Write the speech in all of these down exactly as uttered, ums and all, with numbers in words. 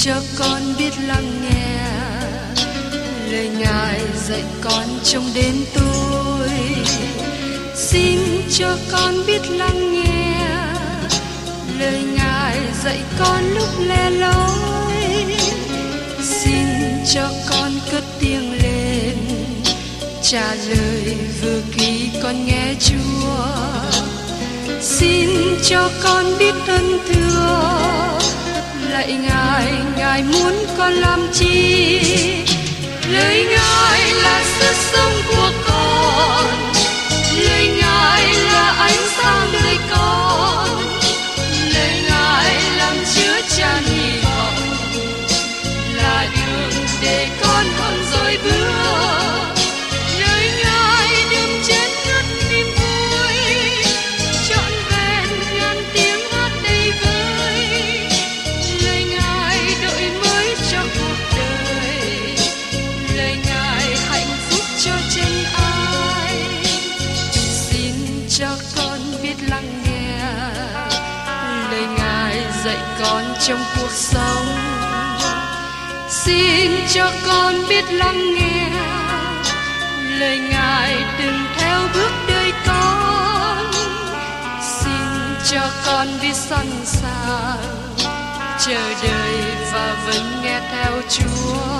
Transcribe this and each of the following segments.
cho con biết lắng nghe lời Ngài dạy con trong đêm tối. Xin cho con biết lắng nghe lời Ngài dạy con lúc lẻ loi. Xin cho con cất tiếng lên trả lời vừa khi con nghe Chúa. Xin cho con biết ơn thưa lạy Ngài, Ngài muốn con làm chi? Lời Ngài là sức sống của con, lời Ngài là ánh sáng đời con, lời Ngài làm chứa chan hy vọng, là đường để con hơn rồi bước. Lời Ngài đừng chết ngất niềm vui, trọn vẹn ngàn tiếng hát đầy vơi. Lời Ngài đổi mới cho cuộc đời, lời Ngài hạnh phúc cho chân ai. Xin cho con biết lắng nghe lời Ngài dạy con trong cuộc sống. Xin cho con biết lắng nghe lời Ngài đừng theo bước đời con. Xin cho con biết sẵn sàng chờ đợi và vẫn nghe theo Chúa.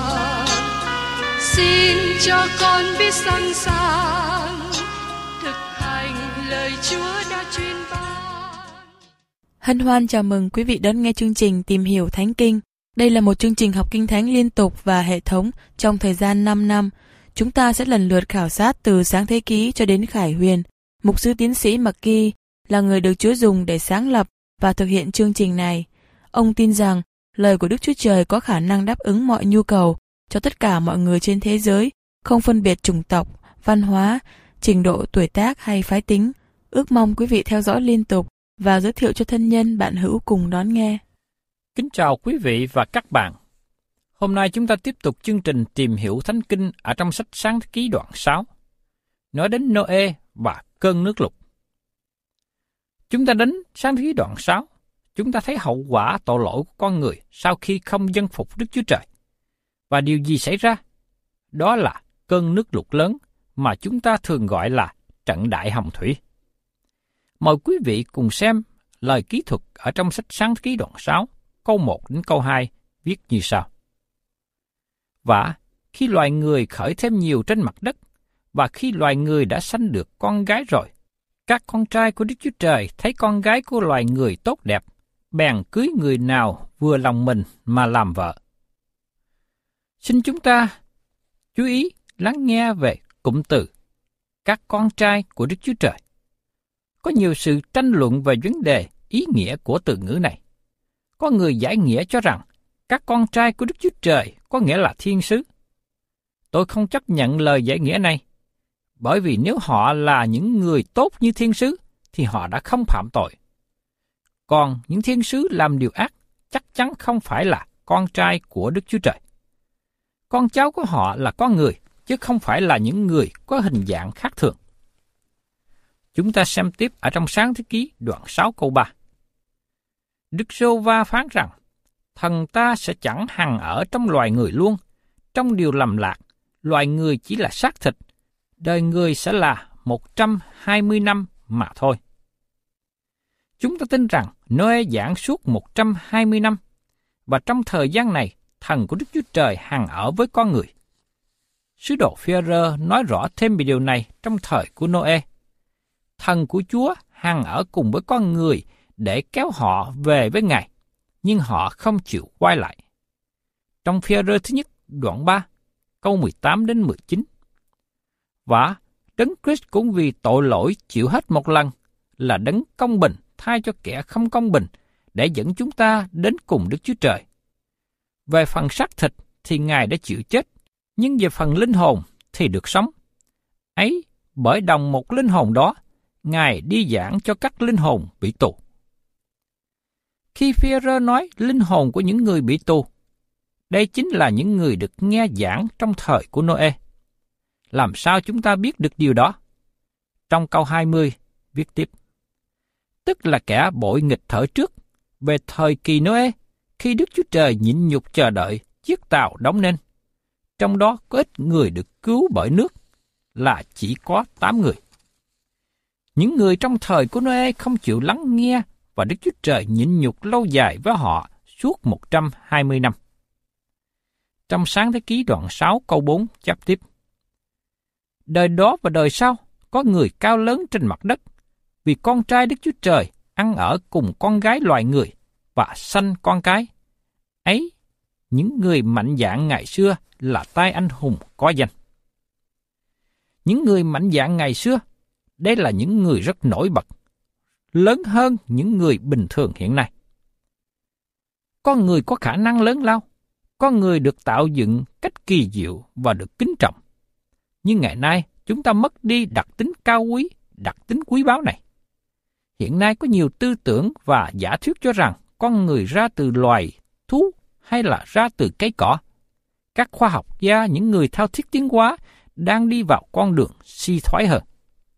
Xin cho con biết sẵn sàng thực hành lời Chúa đã truyền ban. Hân hoan chào mừng quý vị đón nghe chương trình Tìm hiểu Thánh Kinh. Đây là một chương trình học Kinh Thánh liên tục và hệ thống trong thời gian năm năm. Chúng ta sẽ lần lượt khảo sát từ Sáng Thế Ký cho đến Khải Huyền. Mục sư tiến sĩ McGee là người được Chúa dùng để sáng lập và thực hiện chương trình này. Ông tin rằng lời của Đức Chúa Trời có khả năng đáp ứng mọi nhu cầu cho tất cả mọi người trên thế giới, không phân biệt chủng tộc, văn hóa, trình độ tuổi tác hay phái tính. Ước mong quý vị theo dõi liên tục và giới thiệu cho thân nhân bạn hữu cùng đón nghe. Kính chào quý vị và các bạn. Hôm nay chúng ta tiếp tục chương trình Tìm hiểu Thánh Kinh ở trong sách Sáng Thế Ký đoạn sáu, nói đến Noe và cơn nước lụt. Chúng ta đến Sáng Thế Ký đoạn sáu, chúng ta thấy hậu quả tội lỗi của con người sau khi không vâng phục Đức Chúa Trời. Và điều gì xảy ra? Đó là cơn nước lụt lớn mà chúng ta thường gọi là trận đại hồng thủy. Mời quý vị cùng xem lời kỹ thuật ở trong sách Sáng Thế Ký đoạn sáu, câu một đến câu hai, viết như sau. Và khi loài người khởi thêm nhiều trên mặt đất, và khi loài người đã sanh được con gái rồi, các con trai của Đức Chúa Trời thấy con gái của loài người tốt đẹp, bèn cưới người nào vừa lòng mình mà làm vợ. Xin chúng ta chú ý lắng nghe về cụm từ các con trai của Đức Chúa Trời. Có nhiều sự tranh luận về vấn đề ý nghĩa của từ ngữ này. Có người giải nghĩa cho rằng các con trai của Đức Chúa Trời có nghĩa là thiên sứ. Tôi không chấp nhận lời giải nghĩa này, bởi vì nếu họ là những người tốt như thiên sứ, thì họ đã không phạm tội. Còn những thiên sứ làm điều ác chắc chắn không phải là con trai của Đức Chúa Trời. Con cháu của họ là con người, chứ không phải là những người có hình dạng khác thường. Chúng ta xem tiếp ở trong Sáng Thế Ký đoạn sáu câu ba. Đức Giê-hô-va phán rằng, thần ta sẽ chẳng hằng ở trong loài người luôn, trong điều lầm lạc, loài người chỉ là xác thịt, đời người sẽ là một trăm hai mươi năm mà thôi. Chúng ta tin rằng Noe giảng suốt một trăm hai mươi năm, và trong thời gian này, thần của Đức Chúa Trời hằng ở với con người. Sứ đồ Phi-e-rơ nói rõ thêm về điều này trong thời của Noe. Thần của Chúa hằng ở cùng với con người để kéo họ về với Ngài, nhưng họ không chịu quay lại. Trong Phi-e-rơ thứ nhất, đoạn ba, câu mười tám đến mười chín. Và Đấng Christ cũng vì tội lỗi chịu hết một lần, là đấng công bình thay cho kẻ không công bình, để dẫn chúng ta đến cùng Đức Chúa Trời. Về phần xác thịt thì Ngài đã chịu chết, nhưng về phần linh hồn thì được sống. Ấy, bởi đồng một linh hồn đó, Ngài đi giảng cho các linh hồn bị tù. Khi Phi-e-rơ nói linh hồn của những người bị tù, đây chính là những người được nghe giảng trong thời của Noe. Làm sao chúng ta biết được điều đó? Trong câu hai mươi, viết tiếp. Tức là kẻ bội nghịch thở trước, về thời kỳ Noe, khi khi Đức Chúa Trời nhịn nhục chờ đợi chiếc tàu đóng nên, trong đó có ít người được cứu bởi nước, là chỉ có tám người. Những người trong thời của Noe không chịu lắng nghe và Đức Chúa Trời nhịn nhục lâu dài với họ suốt một trăm hai mươi năm. Trong Sáng Thế Ký đoạn sáu câu bốn chép tiếp: Đời đó và đời sau có người cao lớn trên mặt đất, vì con trai Đức Chúa Trời ăn ở cùng con gái loài người và sanh con cái. Ấy, những người mạnh dạn ngày xưa là tay anh hùng có danh. Những người mạnh dạn ngày xưa, đây là những người rất nổi bật, lớn hơn những người bình thường hiện nay. Con người có khả năng lớn lao, con người được tạo dựng cách kỳ diệu và được kính trọng. Nhưng ngày nay, chúng ta mất đi đặc tính cao quý, đặc tính quý báu này. Hiện nay có nhiều tư tưởng và giả thuyết cho rằng con người ra từ loài thú hay là ra từ cây cỏ. Các khoa học gia, những người thao thiết tiến hóa đang đi vào con đường suy thoái hơn.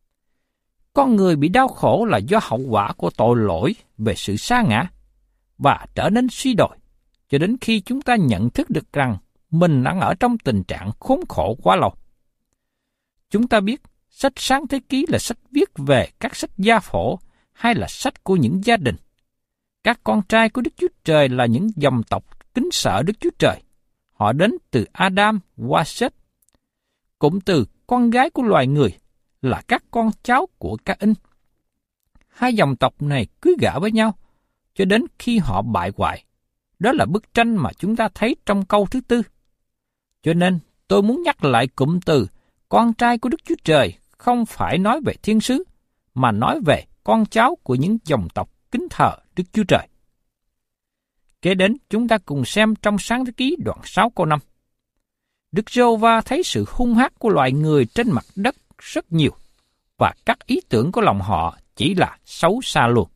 Con người bị đau khổ là do hậu quả của tội lỗi về sự sa ngã và trở nên suy đồi, cho đến khi chúng ta nhận thức được rằng mình đang ở trong tình trạng khốn khổ quá lâu. Chúng ta biết sách Sáng Thế Ký là sách viết về các sách gia phổ hay là sách của những gia đình. Các con trai của Đức Chúa Trời là những dòng tộc kính sợ Đức Chúa Trời. Họ đến từ Adam qua Seth. Cụm từ con gái của loài người là các con cháu của Ca-in. Hai dòng tộc này cưới gả với nhau cho đến khi họ bại hoại. Đó là bức tranh mà chúng ta thấy trong câu thứ tư. Cho nên tôi muốn nhắc lại cụm từ con trai của Đức Chúa Trời không phải nói về thiên sứ, mà nói về con cháu của những dòng tộc kính thờ Đức Chúa Trời. Kế đến chúng ta cùng xem trong Sáng Thế Ký đoạn sáu câu năm. Đức Giê-hô-va thấy sự hung hác của loài người trên mặt đất rất nhiều, và các ý tưởng của lòng họ chỉ là xấu xa luôn.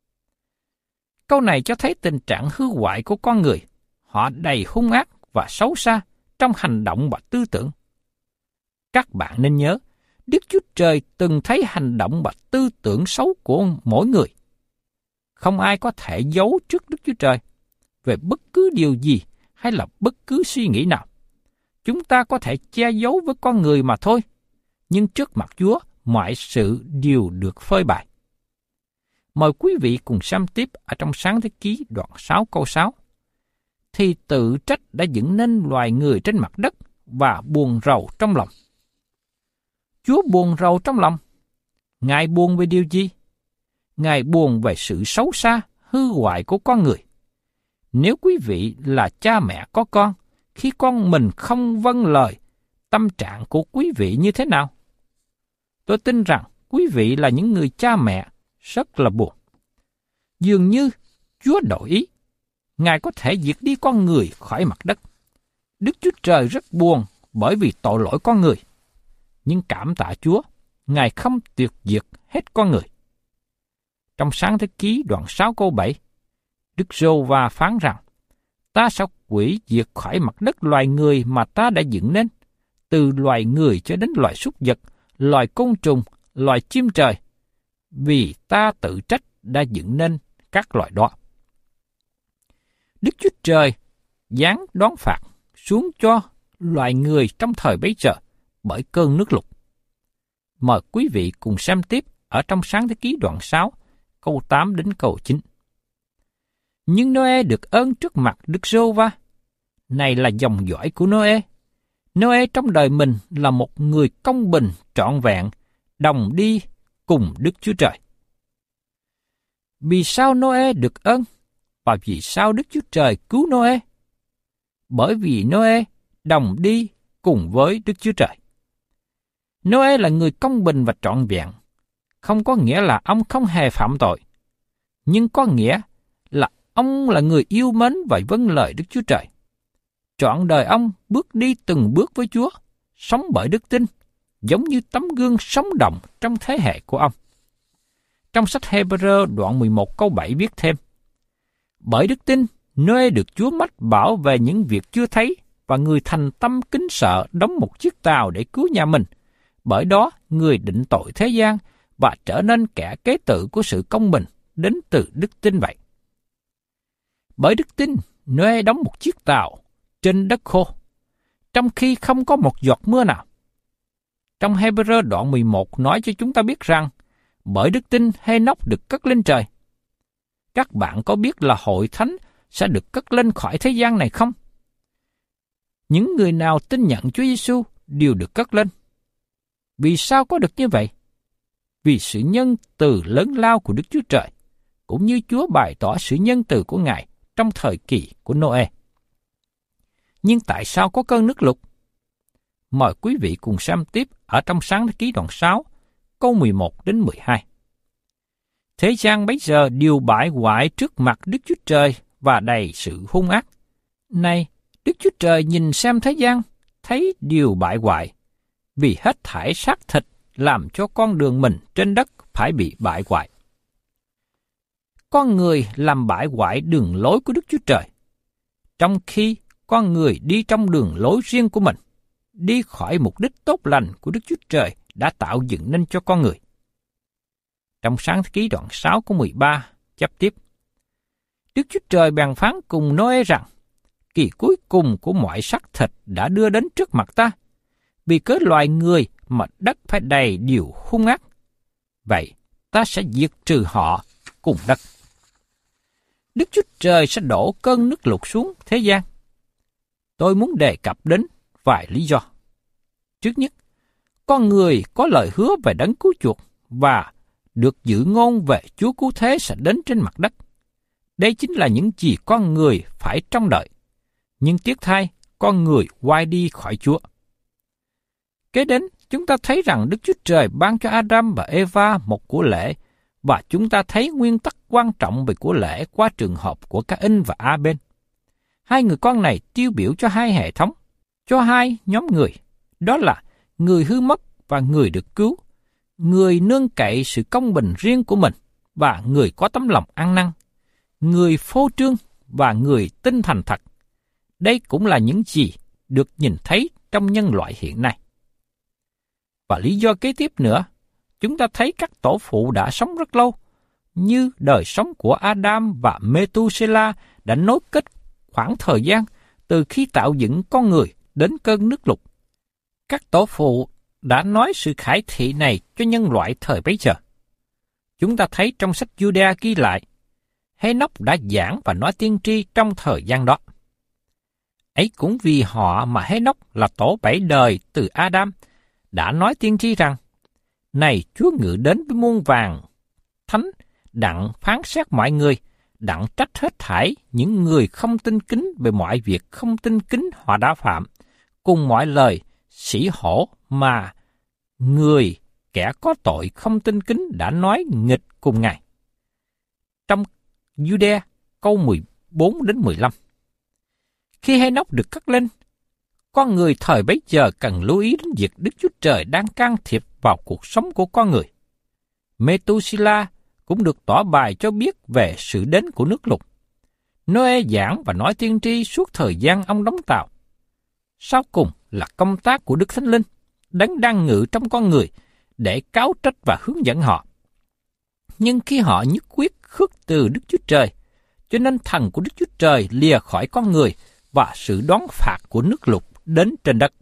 Câu này cho thấy tình trạng hư hoại của con người. Họ đầy hung ác và xấu xa trong hành động và tư tưởng. Các bạn nên nhớ, Đức Chúa Trời từng thấy hành động và tư tưởng xấu của mỗi người. Không ai có thể giấu trước Đức Chúa Trời về bất cứ điều gì hay là bất cứ suy nghĩ nào. Chúng ta có thể che giấu với con người mà thôi, nhưng trước mặt Chúa, mọi sự đều được phơi bày. Mời quý vị cùng xem tiếp ở trong Sáng Thế Ký đoạn sáu câu sáu. Thì tự trách đã dựng nên loài người trên mặt đất và buồn rầu trong lòng. Chúa buồn rầu trong lòng. Ngài buồn về điều gì? Ngài buồn về sự xấu xa, hư hoại của con người. Nếu quý vị là cha mẹ có con, khi con mình không vâng lời, tâm trạng của quý vị như thế nào? Tôi tin rằng quý vị là những người cha mẹ rất là buồn. Dường như Chúa đổi ý. Ngài có thể diệt đi con người khỏi mặt đất. Đức Chúa Trời rất buồn bởi vì tội lỗi con người. Nhưng cảm tạ Chúa, Ngài không tuyệt diệt hết con người. Trong Sáng Thế Ký đoạn sáu câu bảy, Đức Giê-hô-va phán rằng, ta sẽ hủy diệt khỏi mặt đất loài người mà ta đã dựng nên, từ loài người cho đến loài súc vật, loài côn trùng, loài chim trời, vì ta tự trách đã dựng nên các loài đó. Đức Chúa Trời giáng đón phạt xuống cho loài người trong thời bấy giờ bởi cơn nước lụt. Mời quý vị cùng xem tiếp ở trong Sáng Thế Ký đoạn sáu, câu tám đến câu chín. Nhưng Noe được ơn trước mặt Đức Giê-hô-va. Này là dòng dõi của Noe. Noe trong đời mình là một người công bình trọn vẹn, đồng đi cùng Đức Chúa Trời. Vì sao Noe được ơn? Và vì sao Đức Chúa Trời cứu Noe? Bởi vì Noe đồng đi cùng với Đức Chúa Trời. Noe là người công bình và trọn vẹn, không có nghĩa là ông không hề phạm tội, nhưng có nghĩa là ông là người yêu mến và vâng lời Đức Chúa Trời. Trọn đời ông bước đi từng bước với Chúa, sống bởi đức tin, giống như tấm gương sống động trong thế hệ của ông. Trong sách Hê-bơ-rơ đoạn mười một câu bảy viết thêm, bởi đức tin, Noe được Chúa mách bảo về những việc chưa thấy, và người thành tâm kính sợ đóng một chiếc tàu để cứu nhà mình. Bởi đó, người định tội thế gian và trở nên kẻ kế tự của sự công bình đến từ đức tin vậy. Bởi đức tin, Noe đóng một chiếc tàu trên đất khô, trong khi không có một giọt mưa nào. Trong Hebrew đoạn mười một nói cho chúng ta biết rằng, bởi đức tin Hê-nóc được cất lên trời. Các bạn có biết là hội thánh sẽ được cất lên khỏi thế gian này không? Những người nào tin nhận Chúa Giêsu đều được cất lên. Vì sao có được như vậy? Vì sự nhân từ lớn lao của Đức Chúa Trời, cũng như Chúa bày tỏ sự nhân từ của Ngài trong thời kỳ của Noe. Nhưng tại sao có cơn nước lụt? Mời quý vị cùng xem tiếp ở trong Sáng thế ký đoạn sáu, câu mười một đến mười hai. Thế gian bấy giờ đều bại hoại trước mặt Đức Chúa Trời và đầy sự hung ác. Này, Đức Chúa Trời nhìn xem thế gian, thấy điều bại hoại, vì hết thảy xác thịt làm cho con đường mình trên đất phải bị bại hoại. Con người làm bại hoại đường lối của Đức Chúa Trời, trong khi con người đi trong đường lối riêng của mình, đi khỏi mục đích tốt lành của Đức Chúa Trời đã tạo dựng nên cho con người. Trong Sáng thế ký đoạn sáu câu mười ba chép tiếp: Đức Chúa Trời bèn phán cùng Noe rằng, kỳ cuối cùng của mọi xác thịt đã đưa đến trước mặt ta, vì cớ loài người mà đất phải đầy điều hung ác. Vậy ta sẽ diệt trừ họ cùng đất. Đức Chúa Trời sẽ đổ cơn nước lụt xuống thế gian. Tôi muốn đề cập đến vài lý do. Trước nhất, con người có lời hứa về đấng cứu chuộc và được dự ngôn về Chúa cứu thế sẽ đến trên mặt đất. Đây chính là những gì con người phải trông đợi. Nhưng tiếc thay, con người quay đi khỏi Chúa. Kế đến, chúng ta thấy rằng Đức Chúa Trời ban cho Adam và Eva một của lễ, và chúng ta thấy nguyên tắc quan trọng về của lễ qua trường hợp của Ca-in và A-bên. Hai người con này tiêu biểu cho hai hệ thống, cho hai nhóm người, đó là người hư mất và người được cứu, người nương cậy sự công bình riêng của mình và người có tấm lòng ăn năn, người phô trương và người tin thành thật. Đây cũng là những gì được nhìn thấy trong nhân loại hiện nay. Và lý do kế tiếp nữa, chúng ta thấy các tổ phụ đã sống rất lâu, như đời sống của Adam và Mê-tu-sê-la đã nối kết khoảng thời gian từ khi tạo dựng con người đến cơn nước lụt. Các tổ phụ đã nói sự khải thị này cho nhân loại thời bấy giờ. Chúng ta thấy trong sách Giu-đa ghi lại, Hê-nóc đã giảng và nói tiên tri trong thời gian đó. Ấy cũng vì họ mà Hê-nóc là tổ bảy đời từ Adam đã nói tiên tri rằng, này Chúa ngự đến với muôn vàng thánh, đặng phán xét mọi người, đặng trách hết thảy những người không tin kính về mọi việc không tin kính họ đã phạm, cùng mọi lời sỉ hổ mà người kẻ có tội không tin kính đã nói nghịch cùng Ngài. Trong Giu-đa câu mười bốn đến mười lăm. Khi Hê-nóc được cất lên, con người thời bấy giờ cần lưu ý đến việc Đức Chúa Trời đang can thiệp vào cuộc sống của con người. Mê-tu-sê-la cũng được tỏ bài cho biết về sự đến của nước lụt. Noe giảng và nói tiên tri suốt thời gian ông đóng tàu. Sau cùng là công tác của Đức Thánh Linh, đấng đang ngự trong con người để cáo trách và hướng dẫn họ. Nhưng khi họ nhất quyết khước từ Đức Chúa Trời, cho nên thần của Đức Chúa Trời lìa khỏi con người và sự đón phạt của nước lụt đến trên đất.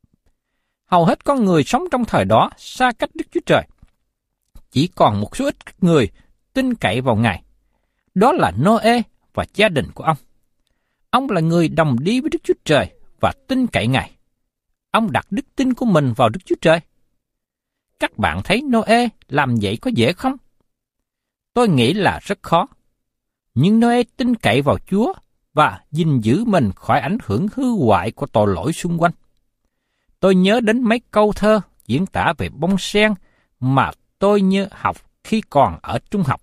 Hầu hết con người sống trong thời đó xa cách Đức Chúa Trời. Chỉ còn một số ít người tin cậy vào Ngài. Đó là Noe và gia đình của ông. Ông là người đồng đi với Đức Chúa Trời và tin cậy Ngài. Ông đặt đức tin của mình vào Đức Chúa Trời. Các bạn thấy Noe làm vậy có dễ không? Tôi nghĩ là rất khó. Nhưng Noe tin cậy vào Chúa và gìn giữ mình khỏi ảnh hưởng hư hoại của tội lỗi xung quanh. Tôi nhớ đến mấy câu thơ diễn tả về bông sen mà tôi nhớ học khi còn ở trung học.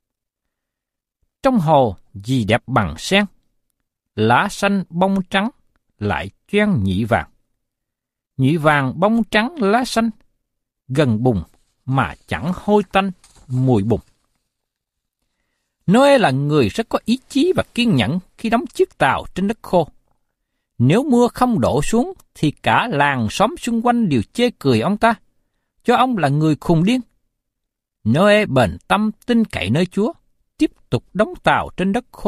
Trong hồ gì đẹp bằng sen, lá xanh bông trắng lại choen nhị vàng. Nhị vàng bông trắng lá xanh, gần bùn mà chẳng hôi tanh mùi bùn. Noe là người rất có ý chí và kiên nhẫn khi đóng chiếc tàu trên đất khô. Nếu mưa không đổ xuống thì cả làng xóm xung quanh đều chê cười ông ta, cho ông là người khùng điên. Noe bền tâm tin cậy nơi Chúa, tiếp tục đóng tàu trên đất khô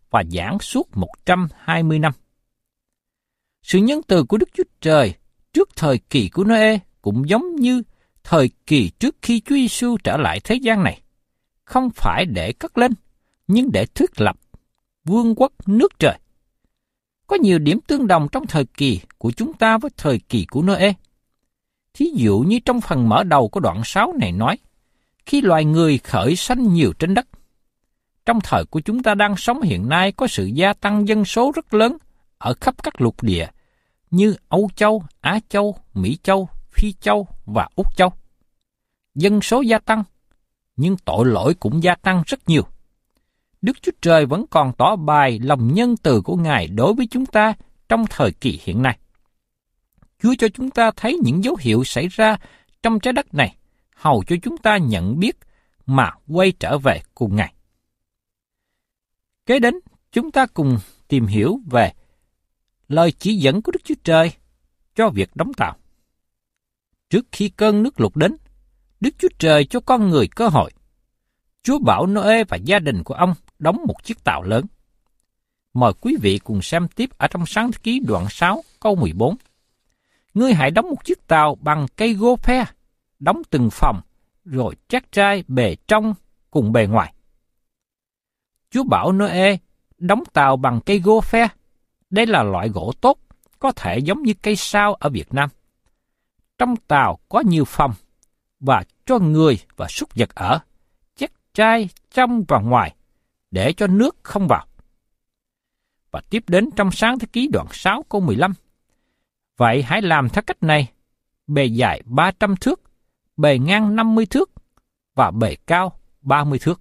và giảng suốt một trăm hai mươi năm. Sự nhân từ của Đức Chúa Trời trước thời kỳ của Noe cũng giống như thời kỳ trước khi Chúa Giêsu trở lại thế gian này, không phải để cất lên, nhưng để thiết lập vương quốc nước trời. Có nhiều điểm tương đồng trong thời kỳ của chúng ta với thời kỳ của Noe. Thí dụ như trong phần mở đầu của đoạn sáu này nói, khi loài người khởi sanh nhiều trên đất. Trong thời của chúng ta đang sống hiện nay có sự gia tăng dân số rất lớn ở khắp các lục địa như Âu Châu, Á Châu, Mỹ Châu, Phi Châu và Úc Châu. Dân số gia tăng, nhưng tội lỗi cũng gia tăng rất nhiều. Đức Chúa Trời vẫn còn tỏ bày lòng nhân từ của Ngài đối với chúng ta trong thời kỳ hiện nay. Chúa cho chúng ta thấy những dấu hiệu xảy ra trong trái đất này, hầu cho chúng ta nhận biết mà quay trở về cùng Ngài. Kế đến, chúng ta cùng tìm hiểu về lời chỉ dẫn của Đức Chúa Trời cho việc đóng tàu. Trước khi cơn nước lụt đến, Đức Chúa Trời cho con người cơ hội. Chúa bảo Noe và gia đình của ông đóng một chiếc tàu lớn. Mời quý vị cùng xem tiếp ở trong Sáng Thế Ký đoạn sáu câu mười bốn. Ngươi hãy đóng một chiếc tàu bằng cây gô phe, đóng từng phòng, rồi trát trai bề trong cùng bề ngoài. Chúa bảo Noe đóng tàu bằng cây gô phe. Đây là loại gỗ tốt, có thể giống như cây sao ở Việt Nam. Trong tàu có nhiều phòng, và cho người và súc vật ở, chắc trai trong và ngoài, để cho nước không vào. Và tiếp đến trong Sáng Thế Ký đoạn sáu câu mười lăm. Vậy hãy làm theo cách này, bề dài ba trăm thước, bề ngang năm mươi thước, và bề cao ba mươi thước.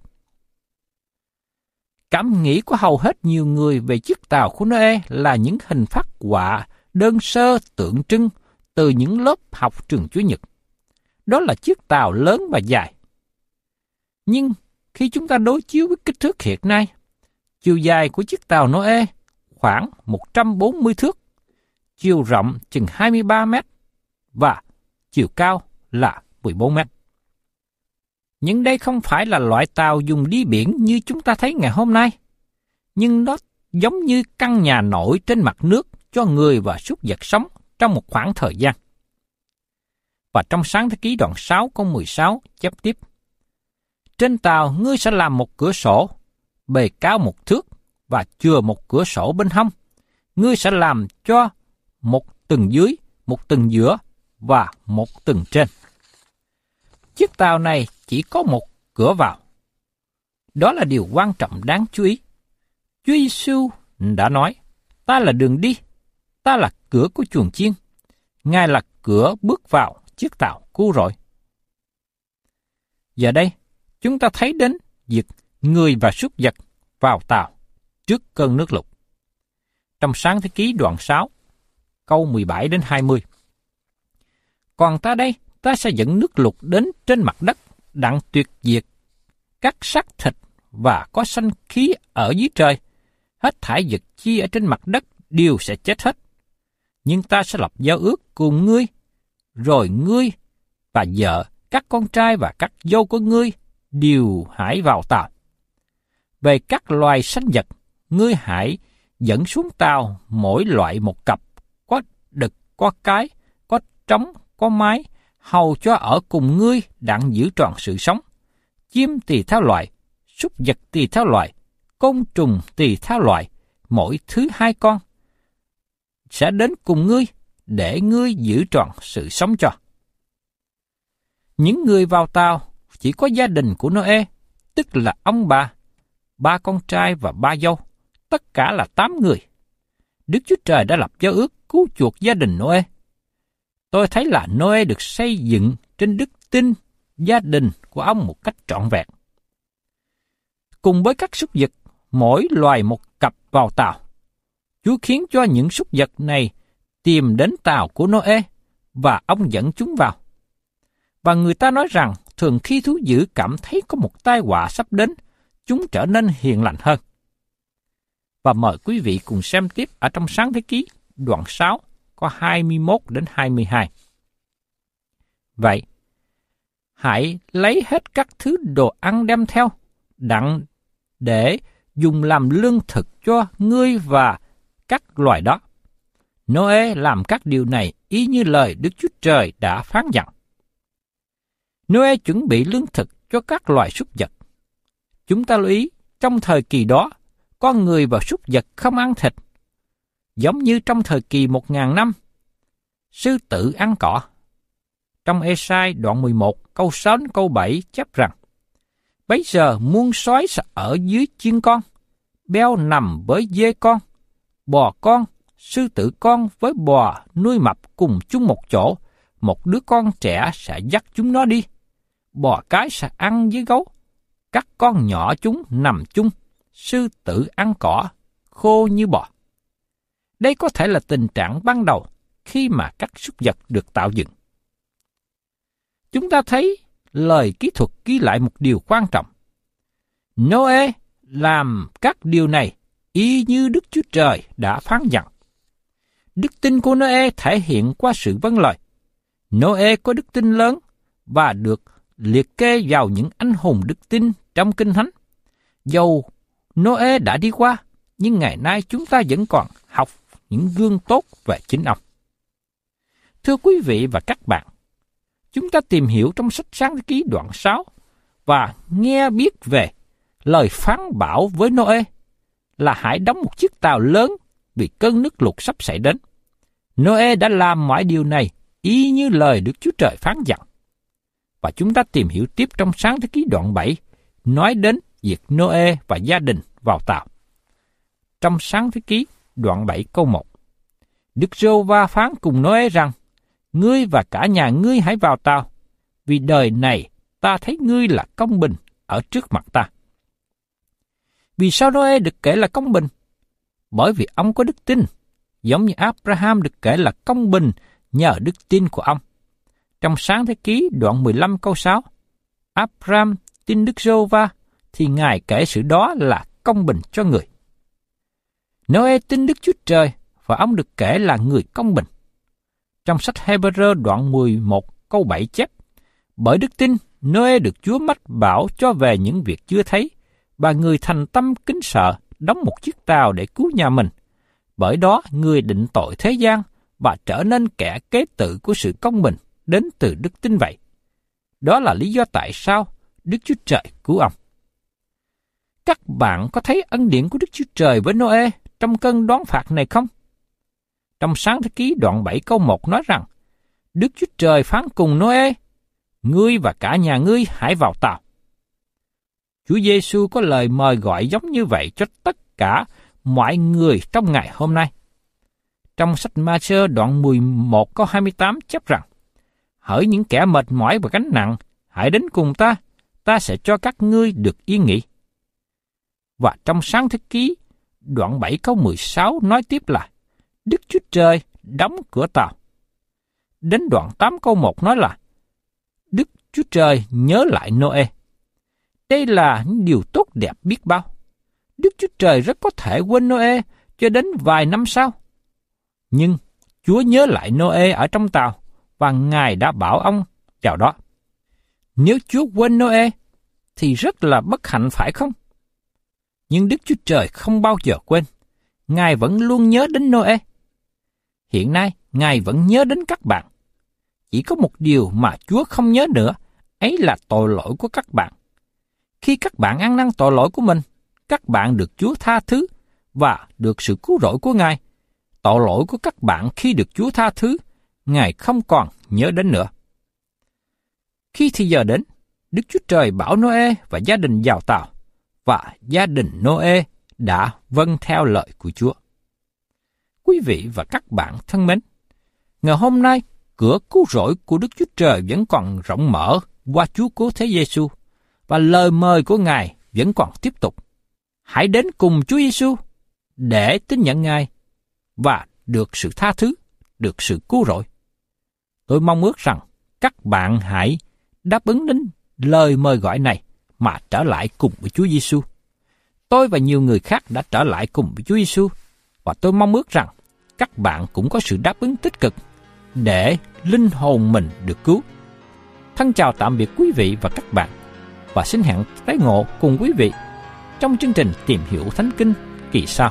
Cảm nghĩ của hầu hết nhiều người về chiếc tàu của Noe là những hình phác họa đơn sơ tượng trưng từ những lớp học trường Chúa Nhật. Đó là chiếc tàu lớn và dài. Nhưng khi chúng ta đối chiếu với kích thước hiện nay, chiều dài của chiếc tàu Noe khoảng một trăm bốn mươi thước, chiều rộng chừng hai mươi ba mét và chiều cao là mười bốn mét. Nhưng đây không phải là loại tàu dùng đi biển như chúng ta thấy ngày hôm nay, nhưng nó giống như căn nhà nổi trên mặt nước cho người và súc vật sống trong một khoảng thời gian. Và trong Sáng Thế Ký đoạn sáu câu mười sáu chép tiếp. Trên tàu ngươi sẽ làm một cửa sổ, bề cao một thước và chừa một cửa sổ bên hông. Ngươi sẽ làm cho một tầng dưới, một tầng giữa và một tầng trên. Chiếc tàu này chỉ có một cửa vào. Đó là điều quan trọng đáng chú ý. Chúa Giêsu đã nói, ta là đường đi, ta là cửa của chuồng chiên. Ngài là cửa bước vào chiếc tàu cứu rỗi. Giờ đây, chúng ta thấy đến việc người và súc vật vào tàu trước cơn nước lụt. Trong Sáng Thế Ký đoạn sáu, câu mười bảy đến hai mươi. Còn ta đây, ta sẽ dẫn nước lụt đến trên mặt đất, đặng tuyệt diệt các xác thịt và có sanh khí ở dưới trời. Hết thảy vật chi ở trên mặt đất đều sẽ chết hết. Nhưng ta sẽ lập giao ước cùng ngươi, rồi ngươi và vợ, các con trai và các dâu của ngươi đều hãy vào tàu. Về các loài sanh vật, ngươi hãy dẫn xuống tàu mỗi loại một cặp, có đực, có cái, có trống, có mái, hầu cho ở cùng ngươi đặng giữ trọn sự sống. Chim tùy theo loại, súc vật tùy theo loại, côn trùng tùy theo loại, mỗi thứ hai con, sẽ đến cùng ngươi, để ngươi giữ trọn sự sống cho. Những người vào tàu chỉ có gia đình của Noe, tức là ông bà, ba con trai và ba dâu, tất cả là tám người. Đức Chúa Trời đã lập giao ước cứu chuộc gia đình Noe. Tôi thấy là Noe được xây dựng trên đức tin gia đình của ông một cách trọn vẹn. Cùng với các súc vật, mỗi loài một cặp vào tàu. Chúa khiến cho những súc vật này tìm đến tàu của Noe và ông dẫn chúng vào. Và người ta nói rằng thường khi thú dữ cảm thấy có một tai họa sắp đến, chúng trở nên hiền lành hơn. Và mời quý vị cùng xem tiếp ở trong Sáng Thế Ký đoạn sáu có hai mươi mốt đến hai mươi hai. Vậy, hãy lấy hết các thứ đồ ăn đem theo, đặng để dùng làm lương thực cho ngươi và các loài đó. Noe làm các điều này y như lời Đức Chúa Trời đã phán dặn. Noe chuẩn bị lương thực cho các loài súc vật. Chúng ta lưu ý, trong thời kỳ đó, con người và súc vật không ăn thịt. Giống như trong thời kỳ một ngàn năm, sư tử ăn cỏ. Trong Ê-sai đoạn mười một, câu sáu đến câu bảy chép rằng, bấy giờ muôn sói sẽ ở dưới chiên con, beo nằm với dê con, bò con, sư tử con với bò nuôi mập cùng chung một chỗ, một đứa con trẻ sẽ dắt chúng nó đi. Bò cái sẽ ăn với gấu, các con nhỏ chúng nằm chung, sư tử ăn cỏ, khô như bò. Đây có thể là tình trạng ban đầu khi mà các súc vật được tạo dựng. Chúng ta thấy lời kỹ thuật ghi lại một điều quan trọng. Noe làm các điều này y như Đức Chúa Trời đã phán dặn. Đức tin của Noe thể hiện qua sự vâng lời. Noe có đức tin lớn và được liệt kê vào những anh hùng đức tin trong Kinh Thánh. Dầu Noe đã đi qua, nhưng ngày nay chúng ta vẫn còn học những gương tốt về chính ông. Thưa quý vị và các bạn, chúng ta tìm hiểu trong sách Sáng Thế Ký đoạn sáu và nghe biết về lời phán bảo với Noe là hãy đóng một chiếc tàu lớn vì cơn nước lụt sắp xảy đến. Noe đã làm mọi điều này y như lời Đức Chúa Trời phán dặn. Và chúng ta tìm hiểu tiếp trong Sáng Thế Ký đoạn bảy, nói đến việc Noe và gia đình vào tàu. Trong Sáng Thế Ký đoạn bảy câu một, Đức Giê-hô-va phán cùng Noe rằng, ngươi và cả nhà ngươi hãy vào tàu, vì đời này ta thấy ngươi là công bình ở trước mặt ta. Vì sao Noe được kể là công bình? Bởi vì ông có đức tin, giống như Abraham được kể là công bình nhờ đức tin của ông. Trong Sáng Thế Ký đoạn mười lăm câu sáu, Abraham tin Đức Giê-hô-va thì Ngài kể sự đó là công bình cho người. Noe tin Đức Chúa Trời và ông được kể là người công bình. Trong sách Hê-bơ-rơ đoạn mười một câu bảy chép, bởi đức tin, Noe được Chúa mách bảo cho về những việc chưa thấy, và người thành tâm kính sợ đóng một chiếc tàu để cứu nhà mình. Bởi đó người định tội thế gian và trở nên kẻ kế tự của sự công bình đến từ đức tin vậy. Đó là lý do tại sao Đức Chúa Trời cứu ông. Các bạn có thấy ân điển của Đức Chúa Trời với Noe trong cơn đoán phạt này không? Trong Sáng Thế Ký đoạn bảy câu một nói rằng, Đức Chúa Trời phán cùng Noe, ngươi và cả nhà ngươi hãy vào tàu. Chúa Giêsu có lời mời gọi giống như vậy cho tất cả mọi người trong ngày hôm nay. Trong sách Ma-sơ đoạn mười một câu hai mươi tám chép rằng, hỡi những kẻ mệt mỏi và gánh nặng, hãy đến cùng ta, ta sẽ cho các ngươi được yên nghỉ. Và trong Sáng Thế Ký đoạn bảy câu mười sáu nói tiếp là, Đức Chúa Trời đóng cửa tàu. Đến đoạn tám câu một nói là, Đức Chúa Trời nhớ lại Noe. Đây là những điều tốt đẹp biết bao. Đức Chúa Trời rất có thể quên Noe cho đến vài năm sau. Nhưng Chúa nhớ lại Noe ở trong tàu và Ngài đã bảo ông vào đó. Nếu Chúa quên Noe thì rất là bất hạnh phải không? Nhưng Đức Chúa Trời không bao giờ quên. Ngài vẫn luôn nhớ đến Noe. Hiện nay, Ngài vẫn nhớ đến các bạn. Chỉ có một điều mà Chúa không nhớ nữa, ấy là tội lỗi của các bạn. Khi các bạn ăn năn tội lỗi của mình, các bạn được Chúa tha thứ và được sự cứu rỗi của Ngài. Tội lỗi của các bạn khi được Chúa tha thứ, Ngài không còn nhớ đến nữa. Khi thì giờ đến, Đức Chúa Trời bảo Noe và gia đình vào tàu, và gia đình Noe đã vâng theo lời của Chúa. Quý vị và các bạn thân mến, ngày hôm nay, cửa cứu rỗi của Đức Chúa Trời vẫn còn rộng mở qua Chúa Cứu Thế Giêsu, và lời mời của Ngài vẫn còn tiếp tục. Hãy đến cùng Chúa Giêsu để tin nhận Ngài và được sự tha thứ, được sự cứu rỗi. Tôi mong ước rằng các bạn hãy đáp ứng đến lời mời gọi này mà trở lại cùng với Chúa Giêsu. Tôi và nhiều người khác đã trở lại cùng với Chúa Giêsu, và tôi mong ước rằng các bạn cũng có sự đáp ứng tích cực để linh hồn mình được cứu. Thân chào tạm biệt quý vị và các bạn, và xin hẹn tái ngộ cùng quý vị trong chương trình Tìm Hiểu Thánh Kinh kỳ sau.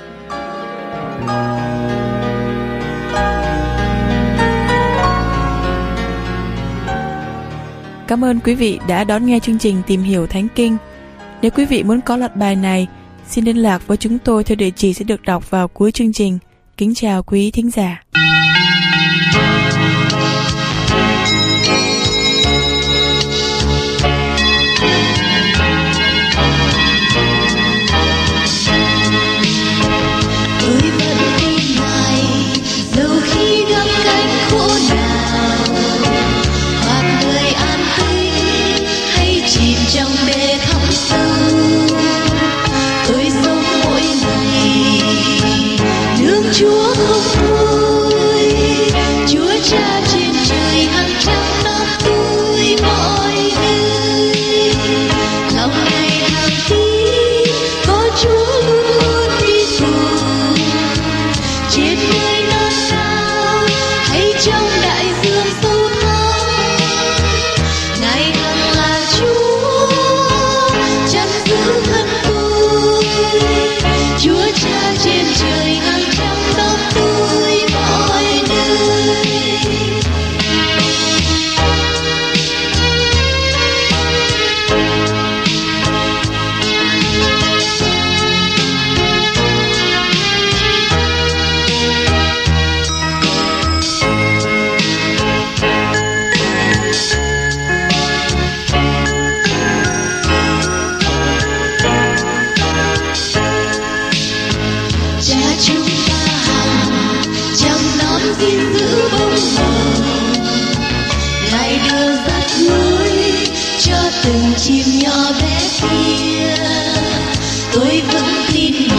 Cảm ơn quý vị đã đón nghe chương trình Tìm Hiểu Thánh Kinh. Nếu quý vị muốn có loạt bài này, xin liên lạc với chúng tôi theo địa chỉ sẽ được đọc vào cuối chương trình. Kính chào quý thính giả. Chúa không vui, Chúa Cha trên trời hàng trăm năm vui mọi nơi. Lòng ngày hàng tí có Chúa luôn luôn đi cùng, trên nơi non cao hay trong đại dương sâu thẳm. Ngài hằng là Chúa, chăm giữ thân tôi. Chúa Cha trên trời hàng trăm năm vui mọi nơi. Cha chúng ta hằng trăm năm gìn giữ bông hồng, Ngài đưa dắt lối cho từng chim nhỏ bé kia. Tôi vẫn tin